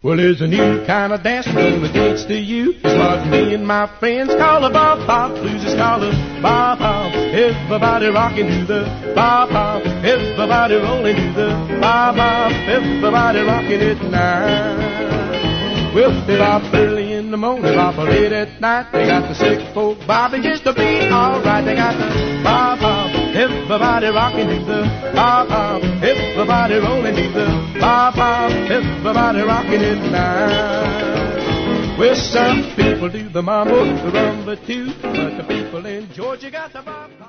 Well, there's a new kind of dance we're gonna dance to you. It's what me and my friends call a bop bop. Blues is called a bop bop. Everybody rocking to the bop bop. Everybody rolling to the bop bop. Everybody rocking it now. Well, they bop early in the morning, bop late at night. They got the sick folk bopping just to be alright. They got the bop bop. Everybody rocking to the bop bop. Everybody rolling to the bop bop. Everybody rocking it now. Well, some people do the mambo, the rumba too, but the people in Georgia got the bop.